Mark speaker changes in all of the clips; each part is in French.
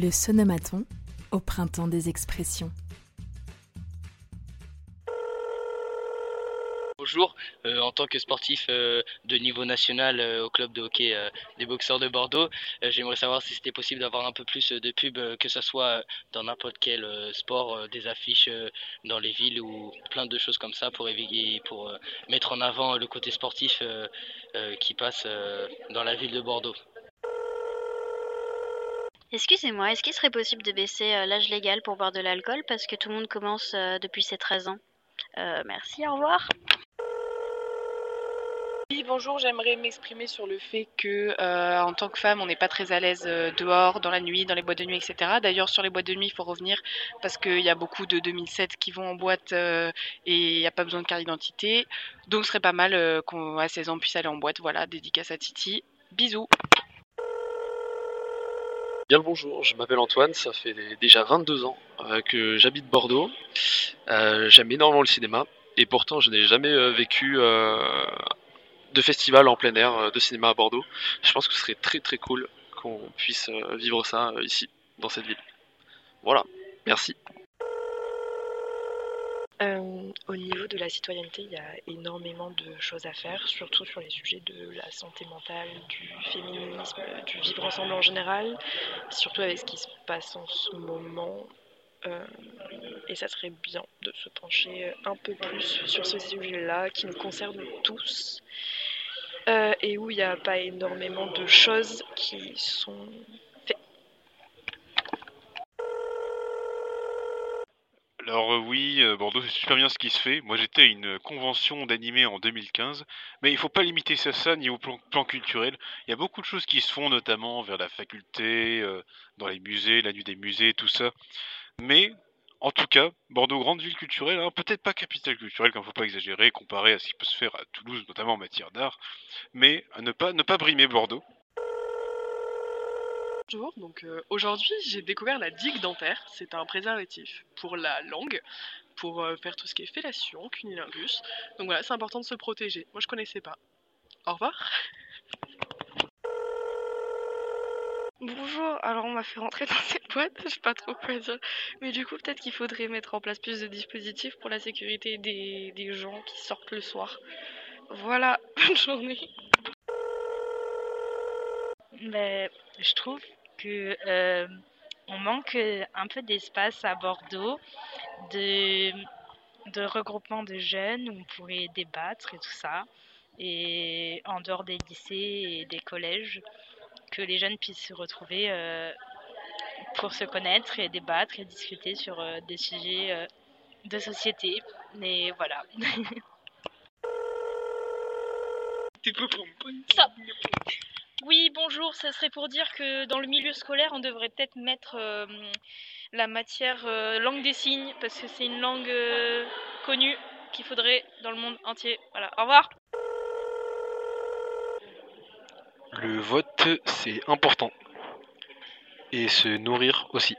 Speaker 1: Le Sonomaton au printemps des expressions.
Speaker 2: Bonjour, en tant que sportif de niveau national au club de hockey des boxeurs de Bordeaux, j'aimerais savoir si c'était possible d'avoir un peu plus de pub, que ce soit dans n'importe quel sport, des affiches dans les villes ou plein de choses comme ça pour mettre en avant le côté sportif qui passe dans la ville de Bordeaux.
Speaker 3: Excusez-moi, est-ce qu'il serait possible de baisser l'âge légal pour boire de l'alcool parce que tout le monde commence depuis ses 13 ans? Merci, au revoir.
Speaker 4: Oui, bonjour, j'aimerais m'exprimer sur le fait que en tant que femme, on n'est pas très à l'aise dehors, dans la nuit, dans les boîtes de nuit, etc. D'ailleurs, sur les boîtes de nuit, il faut revenir parce qu'il y a beaucoup de 2007 qui vont en boîte et il n'y a pas besoin de carte d'identité. Donc, ce serait pas mal qu'à 16 ans, puisse aller en boîte. Voilà, dédicace à Titi. Bisous.
Speaker 5: Bien le bonjour, je m'appelle Antoine, ça fait déjà 22 ans que j'habite Bordeaux. J'aime énormément le cinéma et pourtant je n'ai jamais vécu de festival en plein air de cinéma à Bordeaux. Je pense que ce serait très très cool qu'on puisse vivre ça ici, dans cette ville. Voilà, merci.
Speaker 6: Au niveau de la citoyenneté, il y a énormément de choses à faire, surtout sur les sujets de la santé mentale, du féminisme, du vivre ensemble en général, surtout avec ce qui se passe en ce moment. Et ça serait bien de se pencher un peu plus sur ce sujet-là qui nous concerne tous et où il n'y a pas énormément de choses qui sont faites.
Speaker 7: Alors oui, Bordeaux, c'est super bien ce qui se fait. Moi, j'étais à une convention d'animé en 2015, mais il faut pas limiter ça niveau plan culturel. Il y a beaucoup de choses qui se font, notamment vers la faculté, dans les musées, la nuit des musées, tout ça. Mais en tout cas, Bordeaux, grande ville culturelle, hein, peut-être pas capitale culturelle, quand faut pas exagérer, comparé à ce qui peut se faire à Toulouse, notamment en matière d'art, mais à ne pas brimer Bordeaux.
Speaker 8: Bonjour, donc aujourd'hui j'ai découvert la digue dentaire. C'est un préservatif pour la langue, pour faire tout ce qui est fellation, cunnilingus. Donc voilà, c'est important de se protéger. Moi je connaissais pas. Au revoir.
Speaker 9: Bonjour, alors on m'a fait rentrer dans cette boîte, je sais pas trop quoi dire, mais du coup peut-être qu'il faudrait mettre en place plus de dispositifs pour la sécurité des gens qui sortent le soir. Voilà, bonne journée.
Speaker 10: Je trouve que on manque un peu d'espace à Bordeaux, de, de regroupement de jeunes où on pourrait débattre et tout ça, et en dehors des lycées et des collèges, que les jeunes puissent se retrouver pour se connaître et débattre et discuter sur des sujets de société. Mais voilà.
Speaker 11: Ça. Oui, bonjour, ça serait pour dire que dans le milieu scolaire, on devrait peut-être mettre la matière langue des signes, parce que c'est une langue connue qu'il faudrait dans le monde entier. Voilà, au revoir.
Speaker 5: Le vote, c'est important. Et se nourrir aussi.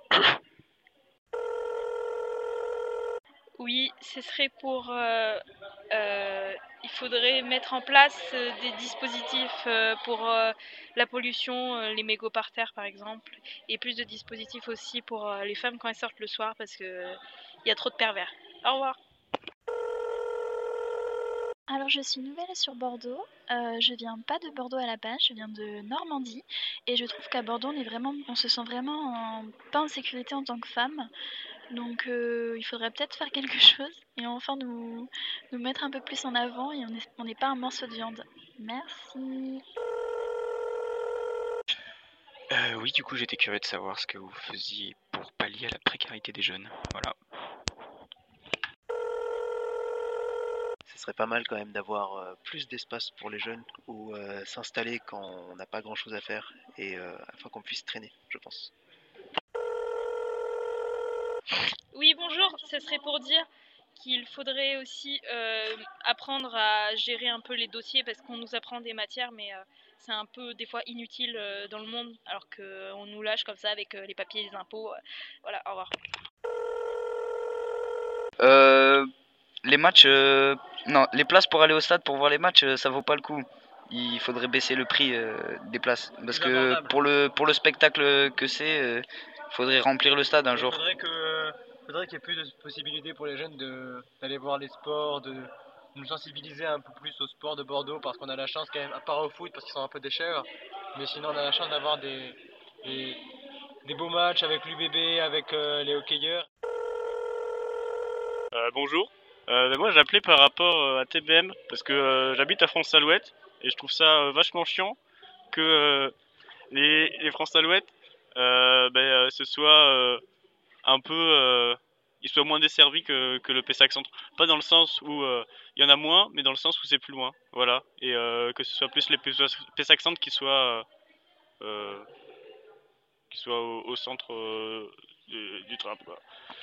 Speaker 11: Oui, ce serait pour... il faudrait mettre en place des dispositifs pour la pollution, les mégots par terre par exemple, et plus de dispositifs aussi pour les femmes quand elles sortent le soir parce que il y a trop de pervers. Au revoir.
Speaker 12: Alors je suis nouvelle sur Bordeaux, je viens pas de Bordeaux à la base, je viens de Normandie et je trouve qu'à Bordeaux on se sent vraiment pas en sécurité en tant que femme. Donc il faudrait peut-être faire quelque chose et enfin nous mettre un peu plus en avant et on n'est pas un morceau de viande. Merci.
Speaker 13: Oui, du coup, j'étais curieux de savoir ce que vous faisiez pour pallier à la précarité des jeunes. Voilà.
Speaker 14: Ce serait pas mal quand même d'avoir plus d'espace pour les jeunes ou s'installer quand on n'a pas grand chose à faire et afin qu'on puisse traîner, je pense.
Speaker 11: Oui, bonjour, ce serait pour dire qu'il faudrait aussi apprendre à gérer un peu les dossiers parce qu'on nous apprend des matières mais c'est un peu des fois inutile dans le monde alors qu'on nous lâche comme ça avec les papiers et les impôts. Voilà, au revoir.
Speaker 15: Les matchs, non, les places pour aller au stade pour voir les matchs, ça vaut pas le coup. il faudrait baisser le prix des places. Parce que pour le spectacle que c'est, il faudrait remplir le stade un jour.
Speaker 16: Faudrait qu'il y ait plus de possibilités pour les jeunes d'aller voir les sports, de nous sensibiliser un peu plus au sport de Bordeaux, parce qu'on a la chance quand même, à part au foot parce qu'ils sont un peu des chèvres, mais sinon on a la chance d'avoir des beaux matchs avec l'UBB, avec les hockeyeurs.
Speaker 17: Bonjour. Moi j'appelais par rapport à TBM parce que j'habite à France-Alouette et je trouve ça vachement chiant que les France-Alouette ce soit un peu ils soient moins desservis que le Pessac Centre. Pas dans le sens où il y en a moins, mais dans le sens où c'est plus loin. Voilà. Et que ce soit plus les Pessac Centre qui soient au centre du tram, quoi.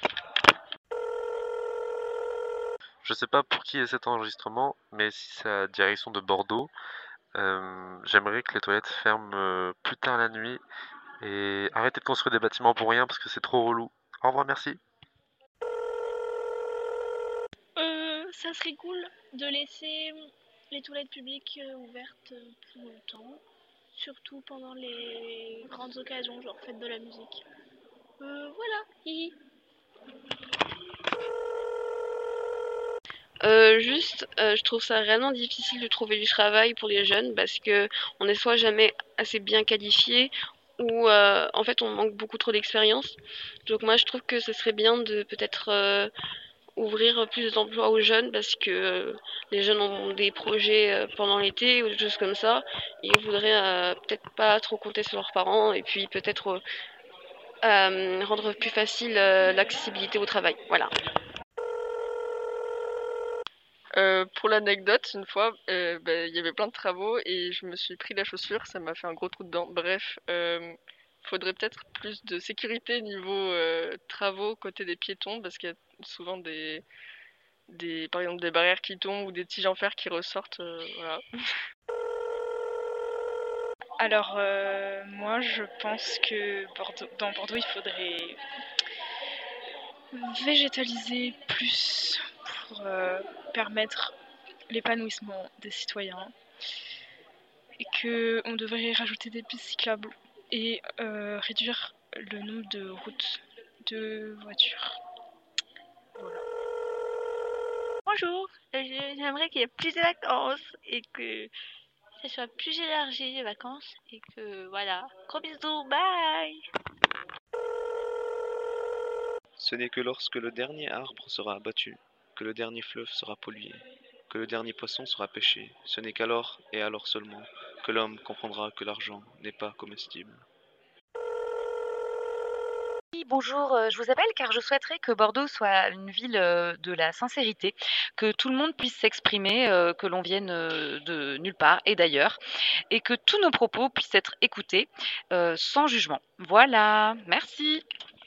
Speaker 18: Je sais pas pour qui est cet enregistrement, mais si c'est à direction de Bordeaux, j'aimerais que les toilettes ferment plus tard la nuit et arrêtez de construire des bâtiments pour rien parce que c'est trop relou. Au revoir, merci.
Speaker 11: Ça serait cool de laisser les toilettes publiques ouvertes plus longtemps, surtout pendant les grandes occasions, genre fête de la musique. Voilà, hihi.
Speaker 9: Je trouve ça vraiment difficile de trouver du travail pour les jeunes parce que on n'est soit jamais assez bien qualifié ou en fait on manque beaucoup trop d'expérience. Donc moi je trouve que ce serait bien de peut-être ouvrir plus d'emplois aux jeunes parce que les jeunes ont des projets pendant l'été ou des choses comme ça. Ils voudraient peut-être pas trop compter sur leurs parents et puis peut-être rendre plus facile l'accessibilité au travail. Voilà.
Speaker 19: Pour l'anecdote, une fois, il y avait plein de travaux et je me suis pris la chaussure, ça m'a fait un gros trou dedans. Bref, faudrait peut-être plus de sécurité niveau travaux côté des piétons parce qu'il y a souvent par exemple des barrières qui tombent ou des tiges en fer qui ressortent. Voilà.
Speaker 10: Alors, moi, je pense que dans Bordeaux, il faudrait végétaliser plus pour permettre l'épanouissement des citoyens et qu'on devrait rajouter des pistes cyclables et réduire le nombre de routes de voitures. Voilà.
Speaker 20: Bonjour, j'aimerais qu'il y ait plus de vacances et que ça soit plus élargi les vacances et que voilà. Gros bisous, bye.
Speaker 14: Ce n'est que lorsque le dernier arbre sera abattu, que le dernier fleuve sera pollué, que le dernier poisson sera pêché. Ce n'est qu'alors, et alors seulement, que l'homme comprendra que l'argent n'est pas comestible.
Speaker 21: Oui, bonjour, je vous appelle car je souhaiterais que Bordeaux soit une ville de la sincérité, que tout le monde puisse s'exprimer, que l'on vienne de nulle part et d'ailleurs, et que tous nos propos puissent être écoutés sans jugement. Voilà, merci.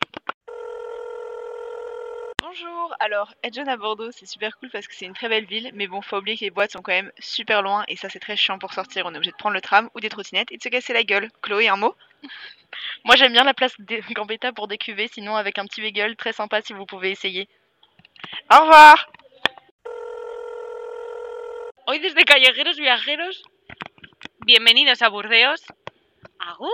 Speaker 22: Bonjour, alors être jeune à Bordeaux c'est super cool parce que c'est une très belle ville, mais bon faut oublier que les boîtes sont quand même super loin et ça c'est très chiant pour sortir, on est obligé de prendre le tram ou des trottinettes et de se casser la gueule. Chloé, un mot?
Speaker 23: Moi j'aime bien la place Gambetta pour des cuvées, sinon avec un petit bagel très sympa si vous pouvez essayer.
Speaker 22: Au revoir.
Speaker 24: Hoy desde Callejeros Viajeros, bienvenidos a Burdeos. Agur.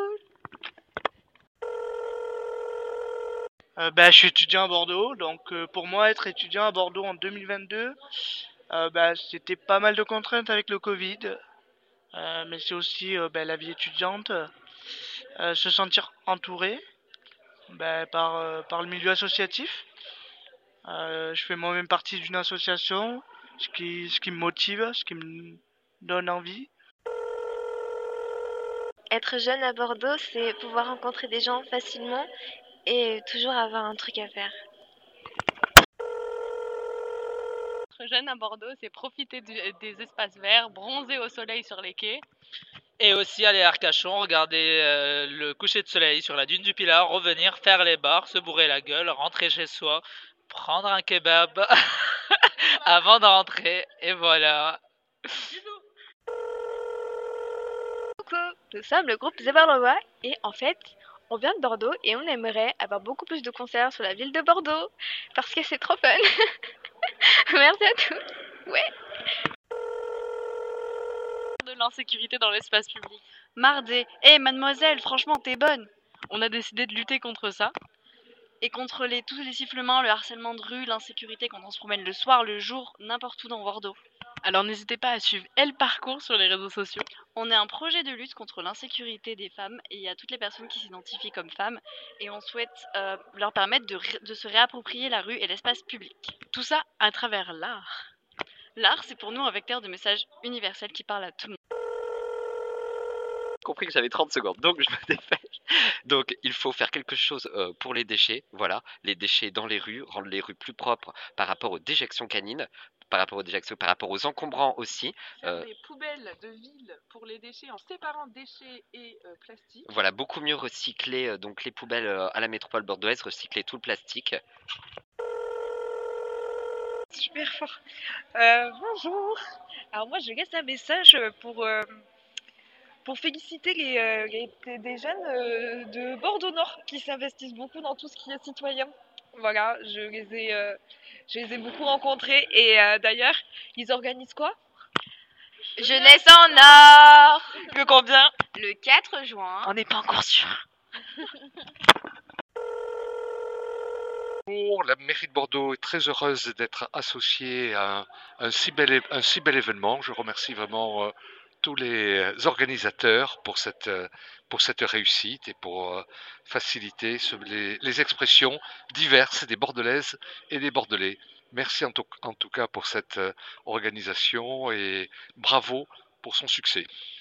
Speaker 25: Je suis étudiant à Bordeaux, donc pour moi être étudiant à Bordeaux en 2022, c'était pas mal de contraintes avec le Covid, mais c'est aussi la vie étudiante, se sentir entouré par le milieu associatif. Je fais moi-même partie d'une association, ce qui me motive, ce qui me donne envie.
Speaker 26: Être jeune à Bordeaux, c'est pouvoir rencontrer des gens facilement et toujours avoir un truc à faire.
Speaker 24: Être jeune à Bordeaux, c'est profiter des espaces verts, bronzer au soleil sur les quais.
Speaker 27: Et aussi aller à Arcachon, regarder le coucher de soleil sur la dune du Pilat, revenir, faire les bars, se bourrer la gueule, rentrer chez soi, prendre un kebab avant de rentrer, et voilà.
Speaker 26: Coucou, nous sommes le groupe The Bordeauxois et en fait, on vient de Bordeaux et on aimerait avoir beaucoup plus de concerts sur la ville de Bordeaux parce que c'est trop fun. Merci à tous. Ouais.
Speaker 24: De l'insécurité dans l'espace public.
Speaker 23: Mardé. Eh mademoiselle, franchement, t'es bonne.
Speaker 24: On a décidé de lutter contre ça.
Speaker 23: Et contre tous les sifflements, le harcèlement de rue, l'insécurité quand on se promène le soir, le jour, n'importe où dans Bordeaux.
Speaker 24: Alors n'hésitez pas à suivre Elle Parcours sur les réseaux sociaux.
Speaker 23: On est un projet de lutte contre l'insécurité des femmes et à toutes les personnes qui s'identifient comme femmes et on souhaite leur permettre de se réapproprier la rue et l'espace public.
Speaker 24: Tout ça à travers l'art.
Speaker 23: L'art, c'est pour nous un vecteur de message universel qui parle à tout le monde.
Speaker 1: Compris que j'avais 30 secondes, donc je me dépêche. Donc il faut faire quelque chose pour les déchets, voilà, les déchets dans les rues, rendre les rues plus propres par rapport aux déjections canines, par rapport aux encombrants aussi.
Speaker 2: Faire des poubelles de ville pour les déchets en séparant déchets et plastique.
Speaker 1: Voilà, beaucoup mieux recycler donc les poubelles à la métropole bordeauxaise, recycler tout le plastique.
Speaker 3: Super fort. Bonjour. Alors moi je laisse un message pour féliciter des jeunes de Bordeaux Nord qui s'investissent beaucoup dans tout ce qui est citoyen. Voilà, je les ai beaucoup rencontrés et d'ailleurs, ils organisent quoi?
Speaker 26: Jeunesse en or.
Speaker 3: Le combien?
Speaker 26: Le 4 juin.
Speaker 3: On n'est pas encore sûr.
Speaker 4: La mairie de Bordeaux est très heureuse d'être associée à un si bel événement. Je remercie vraiment tous les organisateurs pour cette réussite et pour faciliter les expressions diverses des Bordelaises et des Bordelais. Merci en tout cas pour cette organisation et bravo pour son succès.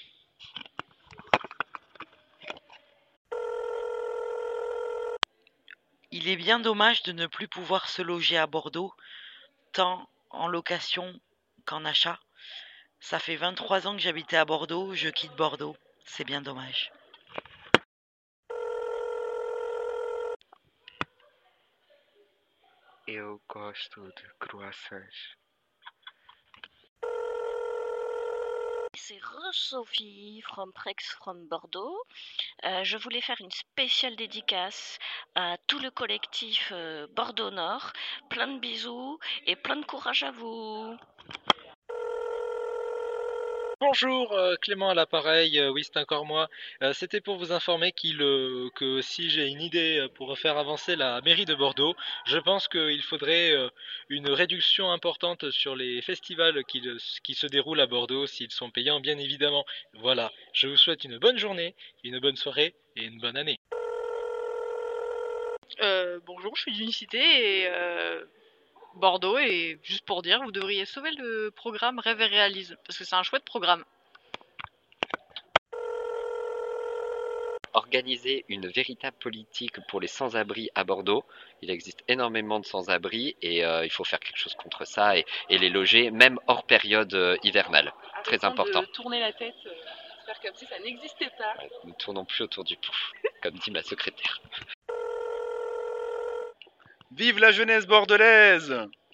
Speaker 6: Il est bien dommage de ne plus pouvoir se loger à Bordeaux, tant en location qu'en achat. Ça fait 23 ans que j'habitais à Bordeaux, je quitte Bordeaux. C'est bien dommage.
Speaker 13: Eu gosto de croissants.
Speaker 7: C'est Sophie from Prex from Bordeaux. Je voulais faire une spéciale dédicace à tout le collectif Bordeaux Nord. Plein de bisous et plein de courage à vous.
Speaker 8: Bonjour, Clément à l'appareil, oui c'est encore moi. C'était pour vous informer que si j'ai une idée pour faire avancer la mairie de Bordeaux, je pense qu'il faudrait une réduction importante sur les festivals qui se déroulent à Bordeaux, s'ils sont payants bien évidemment. Voilà, je vous souhaite une bonne journée, une bonne soirée et une bonne année.
Speaker 24: Bonjour, je suis d'Unicité et Bordeaux, et juste pour dire, vous devriez sauver le programme Rêve et Réalise, parce que c'est un chouette programme.
Speaker 1: Organiser une véritable politique pour les sans-abri à Bordeaux. Il existe énormément de sans-abri et il faut faire quelque chose contre ça et les loger, même hors période hivernale. Très important.
Speaker 2: De tourner la tête, faire comme si ça n'existait pas.
Speaker 1: Nous ne tournons plus autour du pot, comme dit ma secrétaire.
Speaker 28: Vive la jeunesse bordelaise!